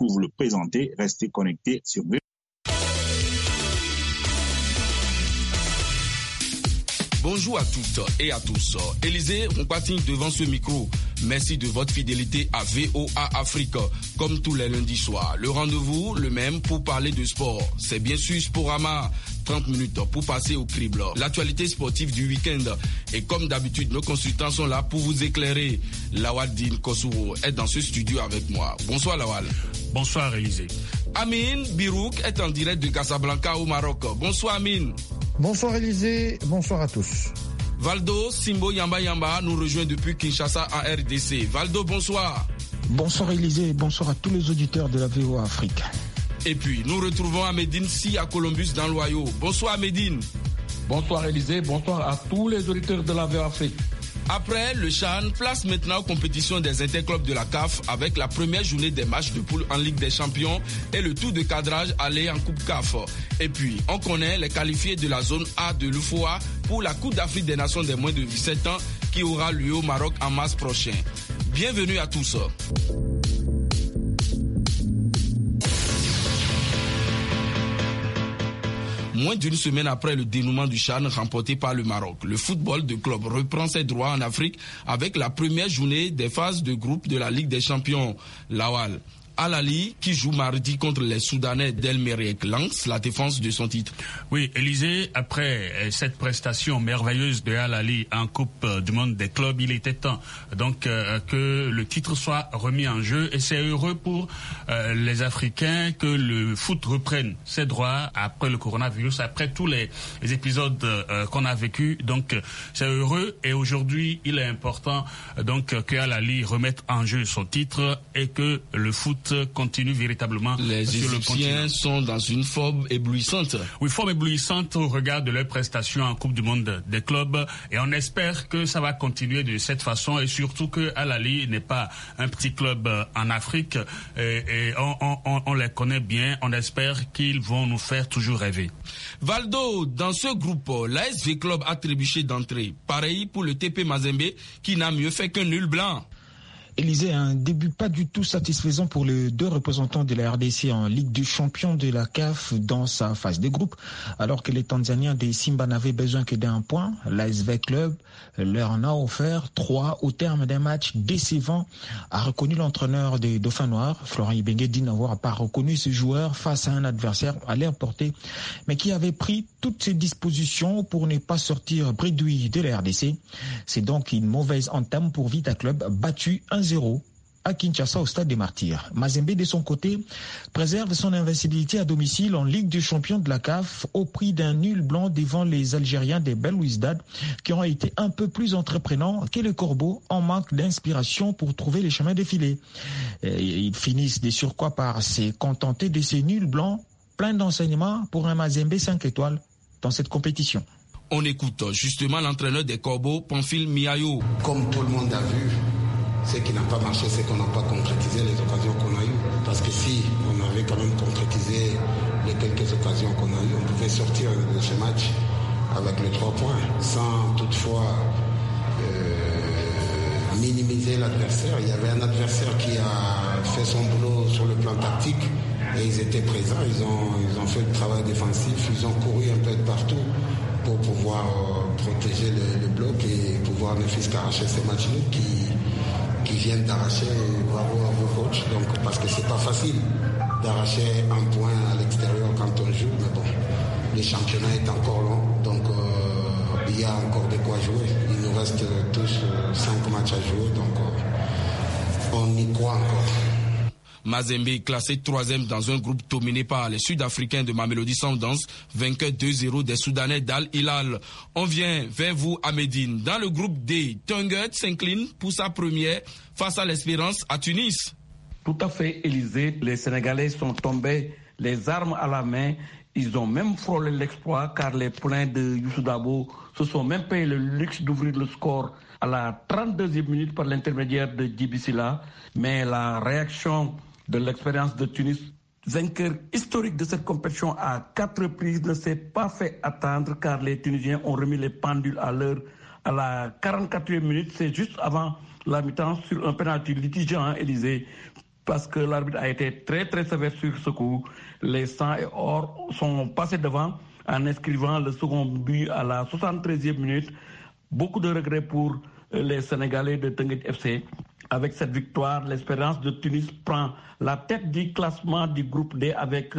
pour vous le présenter. Restez connectés sur BE. Bonjour à toutes et à tous. Élisée Mpati devant ce micro. Merci de votre fidélité à VOA Afrique. Comme tous les lundis soirs, le rendez-vous, le même pour parler de sport. C'est bien sûr Sporama. 30 minutes pour passer au crible. L'actualité sportive du week-end. Et comme d'habitude, nos consultants sont là pour vous éclairer. Lawal Din Kosovo est dans ce studio avec moi. Bonsoir Lawal. Bonsoir Élisée. Amin Birouk est en direct de Casablanca au Maroc. Bonsoir Amin. Bonsoir Élisée, bonsoir à tous. Valdo Simbo Yamba Yamba nous rejoint depuis Kinshasa en RDC. Valdo, bonsoir. Bonsoir Élisée, bonsoir à tous les auditeurs de la VOA Afrique. Et puis, nous retrouvons Amédine Si à Columbus dans l'Ohio. Bonsoir Amédine. Bonsoir Élisée, bonsoir à tous les auditeurs de la VOA Afrique. Après le CHAN, place maintenant aux compétitions des interclubs de la CAF avec la première journée des matchs de poule en Ligue des Champions et le tour de cadrage aller en Coupe CAF. Et puis, on connaît les qualifiés de la zone A de l'UFOA pour la Coupe d'Afrique des Nations des moins de 17 ans qui aura lieu au Maroc en mars prochain. Bienvenue à tous. Moins d'une semaine après le dénouement du CHAN remporté par le Maroc, le football de club reprend ses droits en Afrique avec la première journée des phases de groupe de la Ligue des Champions. Lawal. Al-Ali, qui joue mardi contre les Soudanais d'El Merreikh, lance la défense de son titre. Oui, Élisée, après cette prestation merveilleuse de Al-Ali en Coupe du Monde des clubs, il était temps donc que le titre soit remis en jeu et c'est heureux pour les Africains que le foot reprenne ses droits après le coronavirus, après tous les épisodes qu'on a vécu. Donc c'est heureux et aujourd'hui il est important donc que Al-Ali remette en jeu son titre et que le foot continue véritablement les sur le continent. Égyptiens sont dans une forme éblouissante. Oui, forme éblouissante au regard de leurs prestations en Coupe du Monde des clubs et on espère que ça va continuer de cette façon et surtout que Al-Ali n'est pas un petit club en Afrique et on les connaît bien, on espère qu'ils vont nous faire toujours rêver. Valdo, dans ce groupe, l'ASV Club a trébuché d'entrée. Pareil pour le TP Mazembe qui n'a mieux fait qu'un nul blanc. Élisée, un début pas du tout satisfaisant pour les deux représentants de la RDC en Ligue des Champions de la CAF dans sa phase de groupe. Alors que les Tanzaniens des Simba n'avaient besoin que d'un point, l'ASV Club leur en a offert 3 au terme d'un match décevant, a reconnu l'entraîneur des Dauphins Noirs, Florent Ibenge, dit n'avoir pas reconnu ce joueur face à un adversaire à l'air porté, mais qui avait pris toutes ses dispositions pour ne pas sortir bredouille de la RDC. C'est donc une mauvaise entame pour Vita Club, battu 1-0 à Kinshasa au stade des Martyrs. Mazembe, de son côté, préserve son invincibilité à domicile en Ligue des Champions de la CAF au prix d'un nul blanc devant les Algériens des Belouizdad qui ont été un peu plus entreprenants que les Corbeaux en manque d'inspiration pour trouver les chemins défilés. Ils finissent de surcroît par se contenter de ces nuls blancs pleins d'enseignements pour un Mazembe 5 étoiles dans cette compétition. On écoute justement l'entraîneur des Corbeaux, Pamphile Miayo. Comme tout le monde a vu, ce qui n'a pas marché, c'est qu'on n'a pas concrétisé les occasions qu'on a eues. Parce que si on avait quand même concrétisé les quelques occasions qu'on a eues, on pouvait sortir de ce match avec les 3 points, sans toutefois minimiser l'adversaire. Il y avait un adversaire qui a fait son boulot sur le plan tactique et ils étaient présents, ils ont fait le travail défensif, ils ont couru un peu de partout pour pouvoir protéger le bloc et pouvoir ne fût qu'arracher ces matchs-là qui viennent d'arracher. Bravo à vos coachs, donc, parce que c'est pas facile d'arracher un point à l'extérieur quand on joue, mais bon, le championnat est encore long, donc il y a encore de quoi jouer. Il nous reste tous 5 matchs à jouer, donc on y croit encore. Mazembe est classé 3e dans un groupe dominé par les Sud-Africains de Mamelodi Sundowns, vainqueur 2-0 des Soudanais d'Al Hilal. On vient vers vous à Médine. Dans le groupe D, Tungut s'incline pour sa première face à l'Espérance à Tunis. Tout à fait, Élisée. Les Sénégalais sont tombés les armes à la main. Ils ont même frôlé l'exploit car les poulains de Youssou Dabo se sont même payé le luxe d'ouvrir le score à la 32e minute par l'intermédiaire de Djibi Silla. Mais la réaction de l'Espérance de Tunis, vainqueur historique de cette compétition à 4 reprises, ne s'est pas fait attendre car les Tunisiens ont remis les pendules à l'heure à la 44e minute. C'est juste avant la mi-temps sur un pénalty litigieux, Élysée. parce que l'arbitre a été très très sévère sur ce coup. Les Sang et Or sont passés devant en inscrivant le second but à la 73e minute. Beaucoup de regrets pour les Sénégalais de Teungueth FC. Avec cette victoire, l'Espérance de Tunis prend la tête du classement du groupe D avec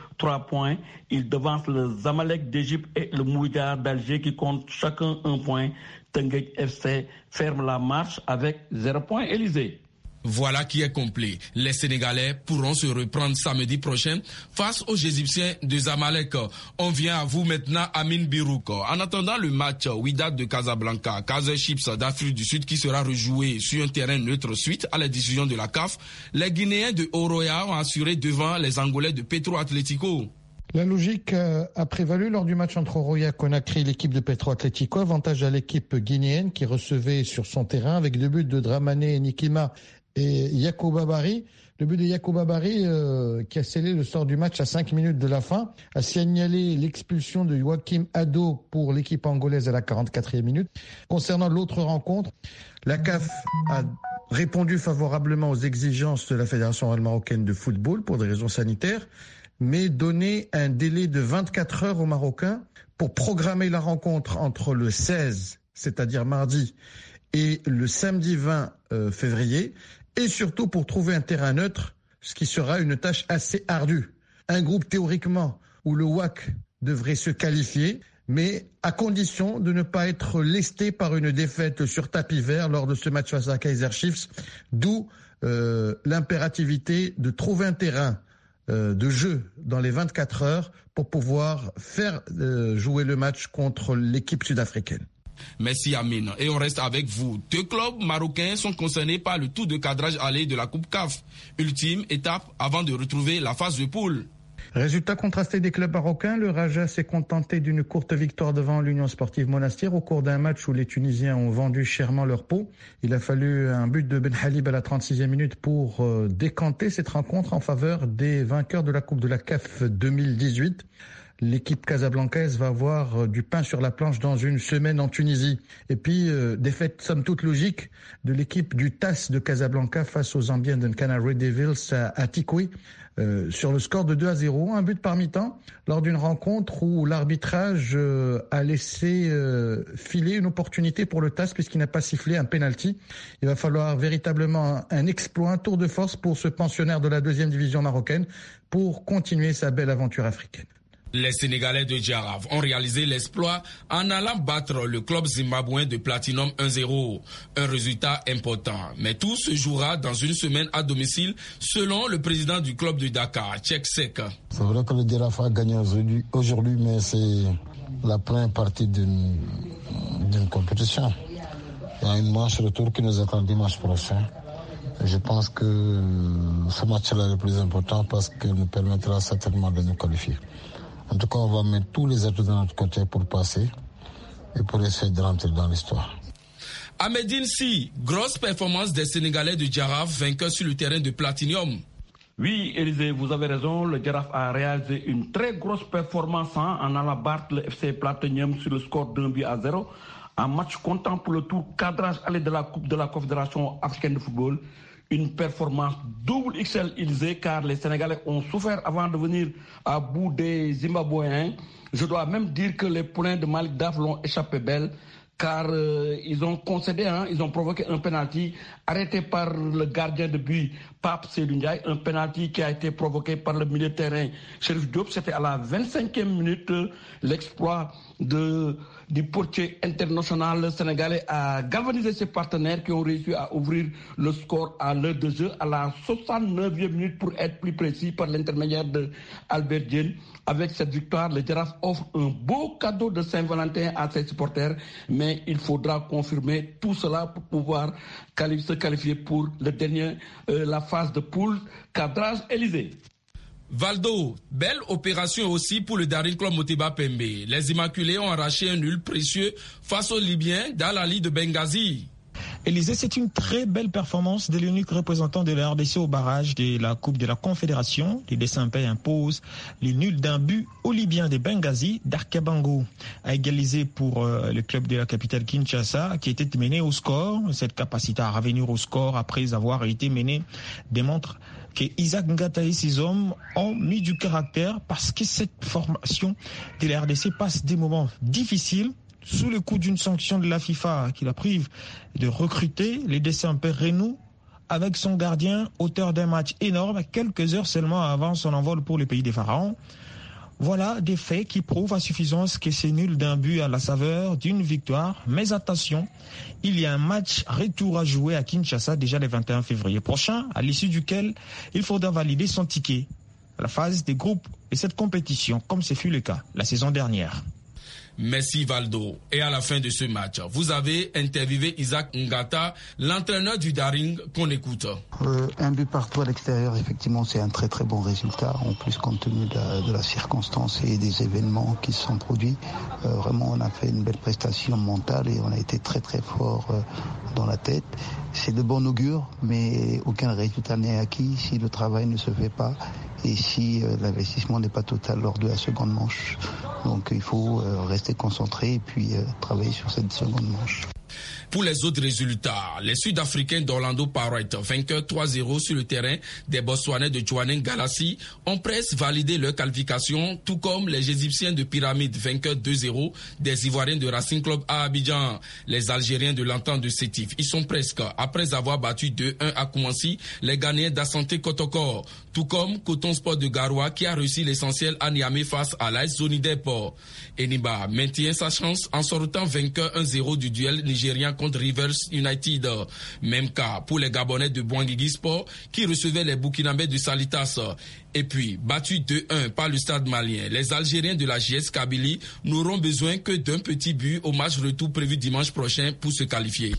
3 points. Il devance le Zamalek d'Égypte et le Mouïgar d'Alger qui comptent chacun 1 point. Teungueth FC ferme la marche avec 0 point. Élysée. Voilà qui est complet. Les Sénégalais pourront se reprendre samedi prochain face aux Égyptiens de Zamalek. On vient à vous maintenant, Amine Birouk. En attendant le match Wydad de Casablanca, Kaizer Chiefs d'Afrique du Sud qui sera rejoué sur un terrain neutre suite à la décision de la CAF, les Guinéens de Oroya ont assuré devant les Angolais de Petro Atlético. La logique a prévalu lors du match entre Oroya Conakry et l'équipe de Petro Atlético. Avantage à l'équipe guinéenne qui recevait sur son terrain avec 2 buts de Dramane Nikima et Yacouba Bari. Le but de Yacouba Bari qui a scellé le sort du match à 5 minutes de la fin, a signalé l'expulsion de Joachim Ado pour l'équipe angolaise à la 44e minute. Concernant l'autre rencontre, la CAF a répondu favorablement aux exigences de la Fédération marocaine de football pour des raisons sanitaires, mais donné un délai de 24 heures aux Marocains pour programmer la rencontre entre le 16, c'est-à-dire mardi, et le samedi 20 février, et surtout pour trouver un terrain neutre, ce qui sera une tâche assez ardue. Un groupe théoriquement où le WAC devrait se qualifier, mais à condition de ne pas être lesté par une défaite sur tapis vert lors de ce match face à Kaizer Chiefs, d'où l'impérativité de trouver un terrain de jeu dans les 24 heures pour pouvoir faire jouer le match contre l'équipe sud-africaine. Merci Amine. Et on reste avec vous. 2 clubs marocains sont concernés par le tour de cadrage aller de la Coupe CAF. Ultime étape avant de retrouver la phase de poule. Résultat contrasté des clubs marocains, le Raja s'est contenté d'une courte victoire devant l'Union Sportive Monastir au cours d'un match où les Tunisiens ont vendu chèrement leur peau. Il a fallu un but de Ben Halib à la 36e minute pour décanter cette rencontre en faveur des vainqueurs de la Coupe de la CAF 2018. L'équipe casablancaise va avoir du pain sur la planche dans une semaine en Tunisie. Et puis, défaite somme toute logique de l'équipe du TAS de Casablanca face aux Zambiens d'Nkana Red Devils à Tikwi sur le score de 2-0. Un but par mi-temps lors d'une rencontre où l'arbitrage a laissé filer une opportunité pour le TAS puisqu'il n'a pas sifflé un penalty. Il va falloir véritablement un exploit, un tour de force pour ce pensionnaire de la 2e division marocaine pour continuer sa belle aventure africaine. Les Sénégalais de Djaraf ont réalisé l'exploit en allant battre le club zimbabwéen de Platinum 1-0. Un résultat important. Mais tout se jouera dans une semaine à domicile, selon le président du club de Dakar, Tchèque Sek. C'est vrai que le Djaraf a gagné aujourd'hui, mais c'est la première partie d'une compétition. Il y a une manche retour qui nous attend dimanche prochain. Je pense que ce match-là est le plus important parce qu'il nous permettra certainement de nous qualifier. En tout cas, on va mettre tous les atouts de notre côté pour passer et pour essayer de rentrer dans l'histoire. À Médine, si, grosse performance des Sénégalais de Djaraf, vainqueurs sur le terrain de Platinum. Oui, Élisée, vous avez raison. Le Djaraf a réalisé une très grosse performance en allant battre le FC Platinum sur le score d'1-0. Un match comptant pour le tour cadrage aller de la Coupe de la Confédération africaine de football. Une performance double XL Élysée car les Sénégalais ont souffert avant de venir à bout des Zimbabwéens. Je dois même dire que les poulains de Malik Daf l'ont échappé belle car ils ont concédé, ils ont provoqué un penalty arrêté par le gardien de but Pape Seydou Ndiaye, un penalty qui a été provoqué par le milieu de terrain Chérif Diop. C'était à la 25e minute. L'exploit du portier international sénégalais a galvanisé ses partenaires qui ont réussi à ouvrir le score à l'heure de jeu à la 69e minute pour être plus précis par l'intermédiaire de Albert Diène. Avec cette victoire, le Djaraf offre un beau cadeau de Saint-Valentin à ses supporters, mais il faudra confirmer tout cela pour pouvoir se qualifier pour la phase de poule cadrage Élysée. Valdo, belle opération aussi pour le Daring Club Moteba Pembe. Les Immaculés ont arraché un nul précieux face aux Libyens dans la Ligue de Benghazi. Élysée, c'est une très belle performance de l'unique représentant de la RDC au barrage de la Coupe de la Confédération. Les Dessins-Paix imposent les nuls d'un but aux Libyens de Benghazi. Darkabango a égalisé pour le club de la capitale Kinshasa qui était mené au score. Cette capacité à revenir au score après avoir été mené démontre que Isaac Ngata et ses hommes ont mis du caractère parce que cette formation de la RDC passe des moments difficiles sous le coup d'une sanction de la FIFA qui la prive de recruter les Décemper Renou avec son gardien, auteur d'un match énorme, quelques heures seulement avant son envol pour le pays des Pharaons. Voilà des faits qui prouvent à suffisance que c'est nul d'un but à la saveur d'une victoire. Mais attention, il y a un match retour à jouer à Kinshasa déjà le 21 février prochain, à l'issue duquel il faudra valider son ticket à la phase des groupes de cette compétition, comme ce fut le cas la saison dernière. Merci Valdo. Et à la fin de ce match, vous avez interviewé Isaac Ngata, l'entraîneur du Daring, qu'on écoute. Un but partout à l'extérieur, effectivement, c'est un très très bon résultat. En plus, compte tenu de la circonstance et des événements qui se sont produits, vraiment, on a fait une belle prestation mentale et on a été très très fort dans la tête. C'est de bon augure, mais aucun résultat n'est acquis si le travail ne se fait pas et si l'investissement n'est pas total lors de la seconde manche. Donc il faut rester concentré et puis travailler sur cette seconde manche. Pour les autres résultats, les Sud-Africains d'Orlando Pirates, vainqueurs 3-0 sur le terrain des Botswanais de Jwaneng Galaxy, ont presque validé leur qualification, tout comme les Égyptiens de Pyramide, vainqueurs 2-0 des Ivoiriens de Racing Club à Abidjan. Les Algériens de l'Entente de Sétif, ils sont presque, après avoir battu 2-1 à Koumassi, les Ghanéens d'Assanté Kotoko, tout comme Coton Sport de Garoua qui a réussi l'essentiel à Niamey face à l'AS Zonidep. Eniba maintient sa chance en sortant vainqueur 1-0 du duel nigérien contre Rivers United. Même cas pour les Gabonais de Bouangui Sport qui recevaient les Burkinabés de Salitas. Et puis, battus 2-1 par le stade malien, les Algériens de la JS Kabylie n'auront besoin que d'un petit but au match retour prévu dimanche prochain pour se qualifier.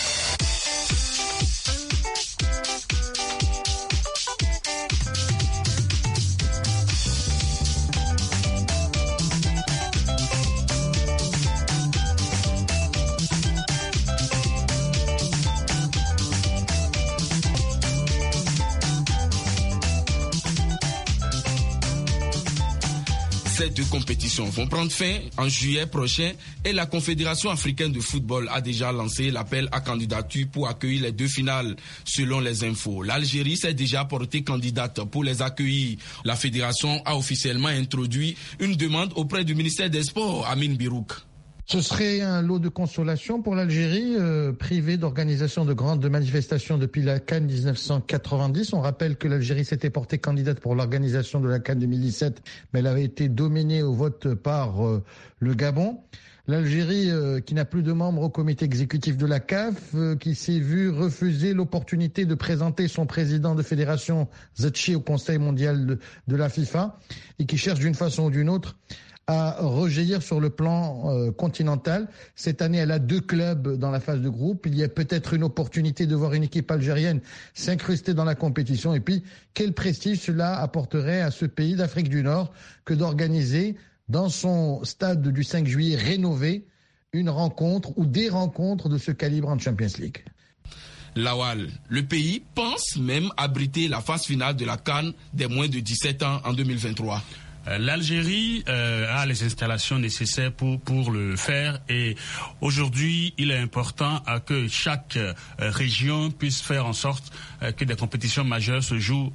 Ces deux compétitions vont prendre fin en juillet prochain et la Confédération africaine de football a déjà lancé l'appel à candidature pour accueillir les deux finales. Selon les infos, l'Algérie s'est déjà portée candidate pour les accueillir. La fédération a officiellement introduit une demande auprès du ministère des Sports, Amin Birouk. Ce serait un lot de consolation pour l'Algérie, privée d'organisation de grandes manifestations depuis la CAN 1990. On rappelle que l'Algérie s'était portée candidate pour l'organisation de la CAN 2017, mais elle avait été dominée au vote par le Gabon. L'Algérie, qui n'a plus de membres au comité exécutif de la CAF, qui s'est vue refuser l'opportunité de présenter son président de fédération, Zetchi, au Conseil mondial de la FIFA, et qui cherche d'une façon ou d'une autre à rejaillir sur le plan continental. Cette année, elle a 2 clubs dans la phase de groupe. Il y a peut-être une opportunité de voir une équipe algérienne s'incruster dans la compétition. Et puis, quel prestige cela apporterait à ce pays d'Afrique du Nord que d'organiser dans son stade du 5 juillet rénové une rencontre ou des rencontres de ce calibre en Champions League. Lawal, le pays pense même abriter la phase finale de la CAN des moins de 17 ans en 2023. L'Algérie a les installations nécessaires pour le faire et aujourd'hui il est important que chaque région puisse faire en sorte que des compétitions majeures se jouent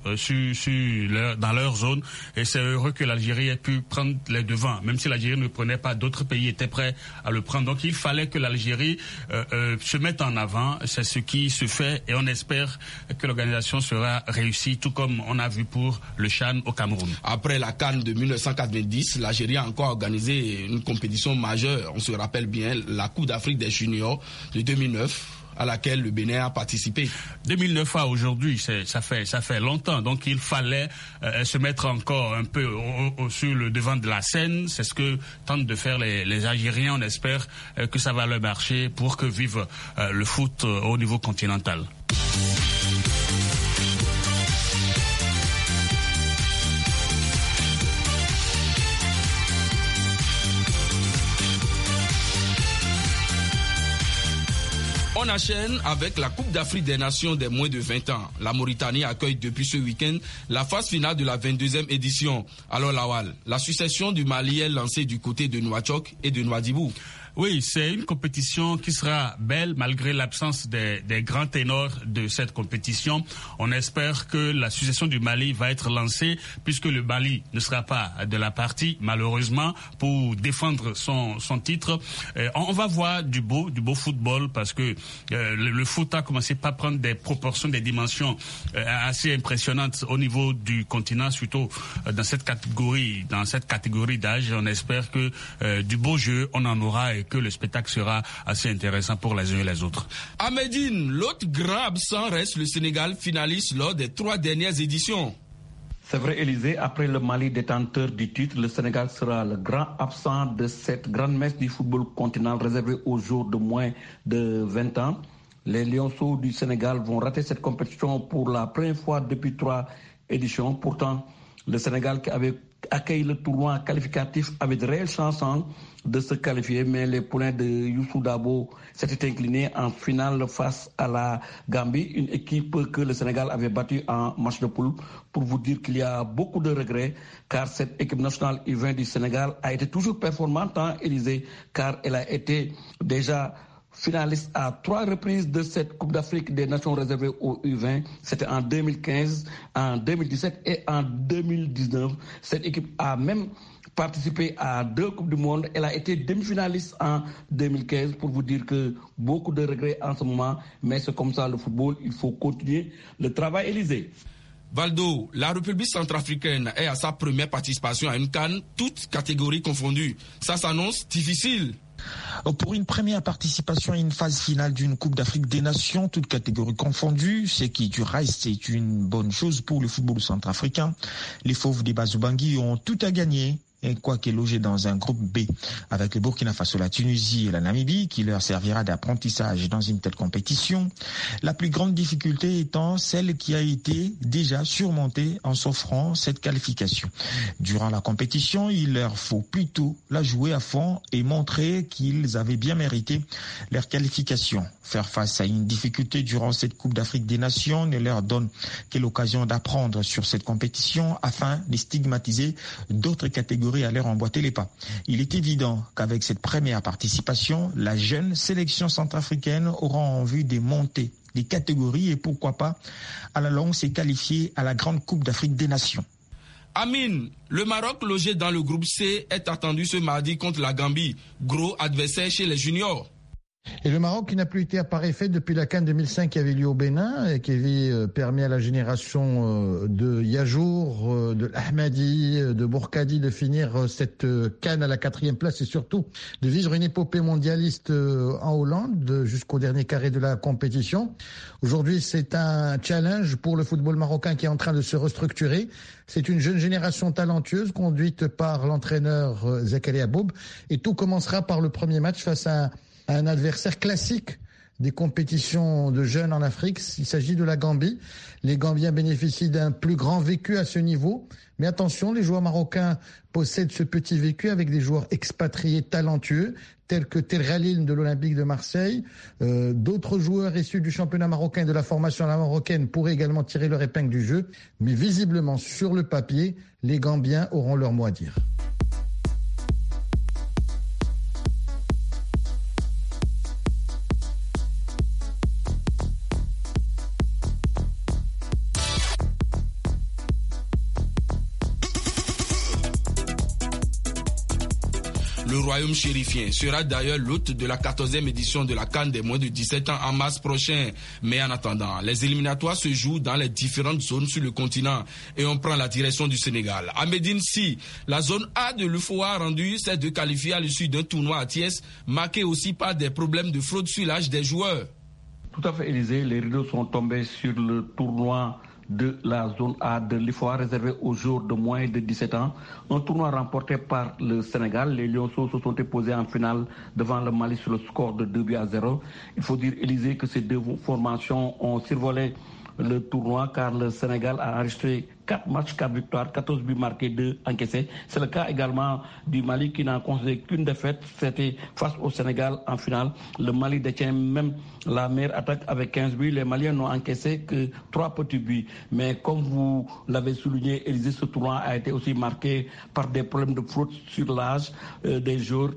dans leur zone et c'est heureux que l'Algérie ait pu prendre les devants, même si l'Algérie ne prenait pas, d'autres pays étaient prêts à le prendre. Donc il fallait que l'Algérie se mette en avant, c'est ce qui se fait et on espère que l'organisation sera réussie, tout comme on a vu pour le CHAN au Cameroun. Après la CAN de 1990, l'Algérie a encore organisé une compétition majeure. On se rappelle bien la Coupe d'Afrique des Juniors de 2009 à laquelle le Bénin a participé. 2009 à aujourd'hui, ça fait longtemps. Donc il fallait se mettre encore un peu sur le devant de la scène. C'est ce que tentent de faire les Algériens. On espère que ça va leur marcher pour que vive le foot au niveau continental. On enchaîne avec la Coupe d'Afrique des Nations des moins de 20 ans. La Mauritanie accueille depuis ce week-end la phase finale de la 22e édition. Alors Lawal, la succession du Mali est lancée du côté de Nouakchott et de Nouadhibou. Oui, c'est une compétition qui sera belle malgré l'absence des grands ténors de cette compétition. On espère que la succession du Mali va être lancée puisque le Mali ne sera pas de la partie, malheureusement, pour défendre son titre. On va voir du beau football parce que le foot a commencé par prendre des proportions, des dimensions assez impressionnantes au niveau du continent, surtout dans cette catégorie d'âge. On espère que du beau jeu, on en aura et que le spectacle sera assez intéressant pour les uns et les autres. À Médine, l'autre grand absent reste le Sénégal, finaliste lors des 3 dernières éditions. C'est vrai, Élysée, après le Mali détenteur du titre, le Sénégal sera le grand absent de cette grande messe du football continental réservée aux joueurs de moins de 20 ans. Les Lionceaux du Sénégal vont rater cette compétition pour la première fois depuis 3 éditions. Pourtant, le Sénégal qui avait accueilli le tournoi qualificatif avait de réelles chances de se qualifier, mais les poulains de Youssou Dabo s'étaient inclinés en finale face à la Gambie, une équipe que le Sénégal avait battue en match de poule. Pour vous dire qu'il y a beaucoup de regrets, car cette équipe nationale U20 du Sénégal a été toujours performante, Élysée, car elle a été déjà finaliste à 3 reprises de cette Coupe d'Afrique des Nations réservée au U20. C'était en 2015, en 2017 et en 2019. Cette équipe a même participé à 2 Coupes du Monde. Elle a été demi-finaliste en 2015, pour vous dire que beaucoup de regrets en ce moment. Mais c'est comme ça le football, il faut continuer le travail, Élysée. Valdo, la République centrafricaine est à sa première participation à une CAN, toutes catégories confondues. Ça s'annonce difficile. Pour une première participation à une phase finale d'une Coupe d'Afrique des Nations, toutes catégories confondues, ce qui du reste c'est une bonne chose pour le football centrafricain. Les Fauves des Bazou-Bangui ont tout à gagner. Et quoique logés dans un groupe B avec le Burkina Faso, la Tunisie et la Namibie, qui leur servira d'apprentissage dans une telle compétition, la plus grande difficulté étant celle qui a été déjà surmontée en s'offrant cette qualification. Durant la compétition, il leur faut plutôt la jouer à fond et montrer qu'ils avaient bien mérité leur qualification. Faire face à une difficulté durant cette Coupe d'Afrique des Nations ne leur donne que l'occasion d'apprendre sur cette compétition afin de stigmatiser d'autres catégories à leur emboîter les pas. Il est évident qu'avec cette première participation, la jeune sélection centrafricaine aura en vue de monter des catégories et pourquoi pas à la longue s'est qualifiée à la grande Coupe d'Afrique des Nations. Amine, le Maroc logé dans le groupe C est attendu ce mardi contre la Gambie, gros adversaire chez les juniors. Et le Maroc qui n'a plus été à pareille fête depuis la CAN 2005 qui avait lieu au Bénin et qui avait permis à la génération de Yajour, de Ahmadi, de Bourkadi de finir cette CAN à la 4e place et surtout de vivre une épopée mondialiste en Hollande jusqu'au dernier carré de la compétition. Aujourd'hui, c'est un challenge pour le football marocain qui est en train de se restructurer. C'est une jeune génération talentueuse conduite par l'entraîneur Zakaria Boub et tout commencera par le premier match face à un adversaire classique des compétitions de jeunes en Afrique. Il s'agit de la Gambie. Les Gambiens bénéficient d'un plus grand vécu à ce niveau. Mais attention, les joueurs marocains possèdent ce petit vécu avec des joueurs expatriés talentueux, tels que Tel Khalil de l'Olympique de Marseille. D'autres joueurs issus du championnat marocain et de la formation marocaine pourraient également tirer leur épingle du jeu. Mais visiblement, sur le papier, les Gambiens auront leur mot à dire. Le royaume chérifien sera d'ailleurs l'hôte de la 14e édition de la CAN des moins de 17 ans en mars prochain. Mais en attendant, les éliminatoires se jouent dans les différentes zones sur le continent et on prend la direction du Sénégal. À Médine, si la zone A de l'UFOA rendu s'est de qualifier à l'issue d'un tournoi à Thiès, marqué aussi par des problèmes de fraude sur l'âge des joueurs. Tout à fait, Élysée. Les rideaux sont tombés sur le tournoi de la zone A de l'IFOA réservé aux joueurs de moins de 17 ans. Un tournoi remporté par le Sénégal. Les Lionceaux se sont imposés en finale devant le Mali sur le score de 2-0. Il faut dire, Élysée, que ces deux formations ont survolé le tournoi car le Sénégal a enregistré 4 matchs, 4 victoires, 14 buts marqués, 2 encaissés. C'est le cas également du Mali qui n'a concédé qu'une défaite. C'était face au Sénégal en finale. Le Mali détient même la meilleure attaque avec 15 buts. Les Maliens n'ont encaissé que 3 petits buts. Mais comme vous l'avez souligné, Élysée, ce tournoi a été aussi marqué par des problèmes de fraude sur l'âge des joueurs.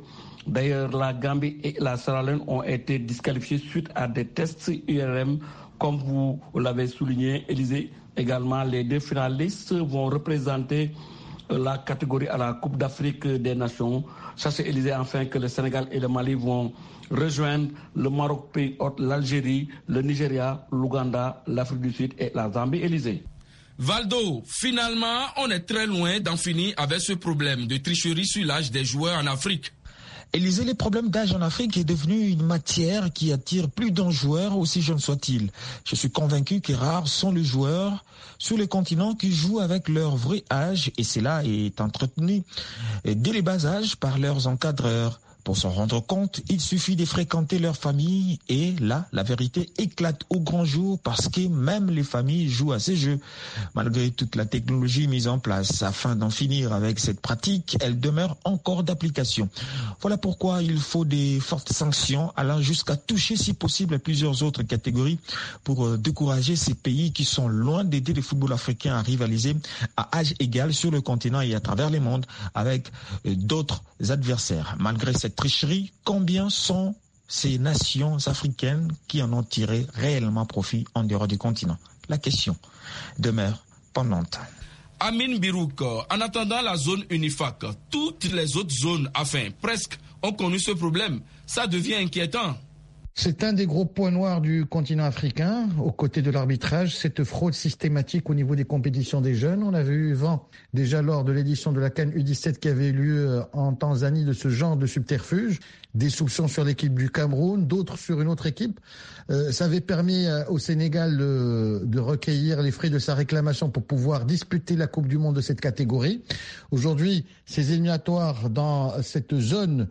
D'ailleurs, la Gambie et la Sierra Leone ont été disqualifiées suite à des tests IRM, comme vous l'avez souligné, Élisée. Également, les 2 finalistes vont représenter la catégorie à la Coupe d'Afrique des Nations. Sachez, Élisée, enfin, que le Sénégal et le Mali vont rejoindre le Maroc, pays hôte, l'Algérie, le Nigeria, l'Ouganda, l'Afrique du Sud et la Zambie. Élisée. Valdo, finalement, on est très loin d'en finir avec ce problème de tricherie sur l'âge des joueurs en Afrique. Élisée, les problèmes d'âge en Afrique est devenu une matière qui attire plus d'un joueur, aussi jeune soit-il. Je suis convaincu que rares sont les joueurs sur le continent qui jouent avec leur vrai âge, et cela est entretenu dès les bas âges par leurs encadreurs. Pour s'en rendre compte, il suffit de fréquenter leur famille et là, la vérité éclate au grand jour parce que même les familles jouent à ces jeux. Malgré toute la technologie mise en place afin d'en finir avec cette pratique, elle demeure encore d'application. Voilà pourquoi il faut des fortes sanctions allant jusqu'à toucher si possible à plusieurs autres catégories pour décourager ces pays qui sont loin d'aider le football africain à rivaliser à âge égal sur le continent et à travers le monde avec d'autres adversaires. Malgré cette tricherie, combien sont ces nations africaines qui en ont tiré réellement profit en dehors du continent? La question demeure pendante. Amine Birouk, en attendant la zone UNIFAC, toutes les autres zones, enfin presque, ont connu ce problème. Ça devient inquiétant. C'est un des gros points noirs du continent africain, aux côtés de l'arbitrage, cette fraude systématique au niveau des compétitions des jeunes. On avait eu vent déjà lors de l'édition de la CAN U17 qui avait eu lieu en Tanzanie de ce genre de subterfuge. Des soupçons sur l'équipe du Cameroun, d'autres sur une autre équipe. Ça avait permis au Sénégal de recueillir les frais de sa réclamation pour pouvoir disputer la Coupe du Monde de cette catégorie. Aujourd'hui, ces éliminatoires dans cette zone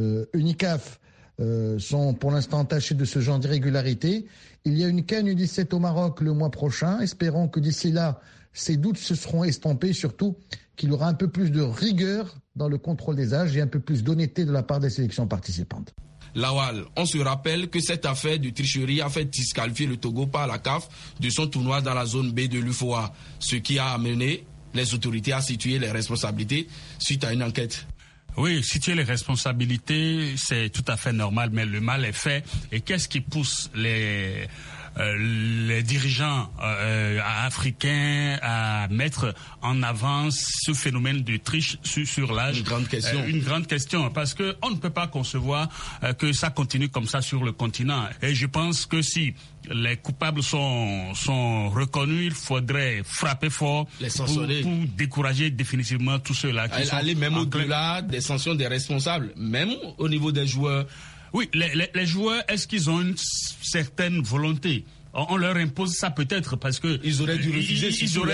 UNICAF sont pour l'instant entachés de ce genre d'irrégularité. Il y a une CAN U17 au Maroc le mois prochain. Espérons que d'ici là, ces doutes se seront estompés, surtout qu'il y aura un peu plus de rigueur dans le contrôle des âges et un peu plus d'honnêteté de la part des sélections participantes. Lawal, on se rappelle que cette affaire de tricherie a fait disqualifier le Togo par la CAF de son tournoi dans la zone B de l'UFOA, ce qui a amené les autorités à situer les responsabilités suite à une enquête. Oui, situer les responsabilités, c'est tout à fait normal, mais le mal est fait. Et qu'est-ce qui pousse les dirigeants africains à mettre en avant ce phénomène de triche sur l'âge? Une grande question. Une grande question, parce que on ne peut pas concevoir que ça continue comme ça sur le continent. Et je pense que si les coupables sont reconnus, il faudrait frapper fort pour décourager définitivement tous ceux-là qui sont... Aller même au-delà des sanctions des responsables, même au niveau des joueurs. Oui, les joueurs, est-ce qu'ils ont une certaine volonté? On leur impose ça peut-être parce que... Ils auraient dû refuser,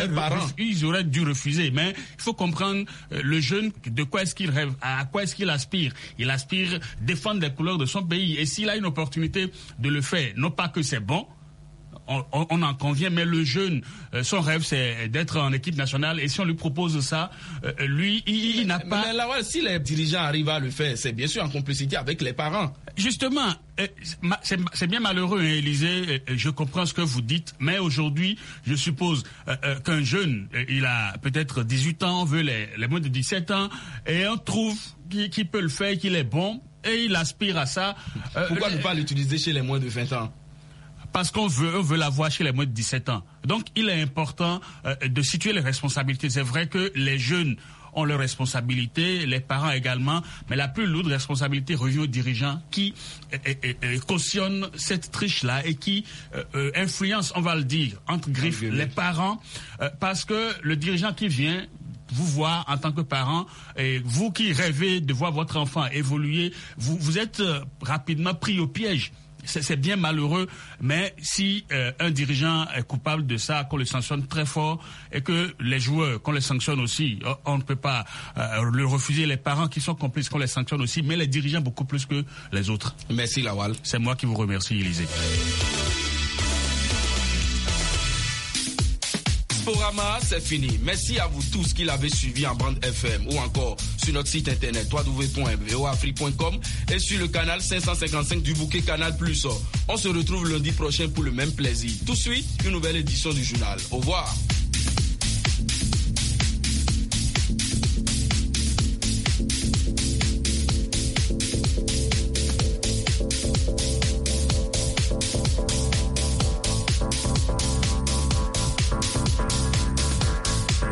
ils auraient dû refuser, mais il faut comprendre le jeune, de quoi est-ce qu'il rêve, à quoi est-ce qu'il aspire. Il aspire défendre les couleurs de son pays. Et s'il a une opportunité de le faire, non pas que c'est bon, on en convient, mais le jeune, son rêve, c'est d'être en équipe nationale. Et si on lui propose ça, lui, il n'a pas... Mais là, si les dirigeants arrivent à le faire, c'est bien sûr en complicité avec les parents. Justement, c'est bien malheureux, hein, Élisée, je comprends ce que vous dites, mais aujourd'hui, je suppose qu'un jeune, il a peut-être 18 ans, on veut les moins de 17 ans, et on trouve qu'il peut le faire, qu'il est bon, et il aspire à ça. Pourquoi ne pas l'utiliser chez les moins de 20 ans? Parce qu'on veut l'avoir chez les moins de 17 ans. Donc, il est important de situer les responsabilités. C'est vrai que les jeunes ont leurs responsabilités, les parents également, mais la plus lourde responsabilité revient aux dirigeants qui cautionnent cette triche-là et qui influencent, on va le dire, entre griffes, les parents, parce que le dirigeant qui vient vous voir en tant que parent, et vous qui rêvez de voir votre enfant évoluer, vous êtes rapidement pris au piège. C'est bien malheureux, mais si un dirigeant est coupable de ça, qu'on le sanctionne très fort, et que les joueurs, qu'on les sanctionne aussi, on ne peut pas le refuser, les parents qui sont complices, qu'on les sanctionne aussi, mais les dirigeants beaucoup plus que les autres. Merci Lawal. C'est moi qui vous remercie, Élisée. Sporama, c'est fini. Merci à vous tous qui l'avez suivi en bande FM ou encore sur notre site internet www.voafrique.com et sur le canal 555 du bouquet Canal+. On se retrouve lundi prochain pour le même plaisir. Tout de suite, une nouvelle édition du journal. Au revoir.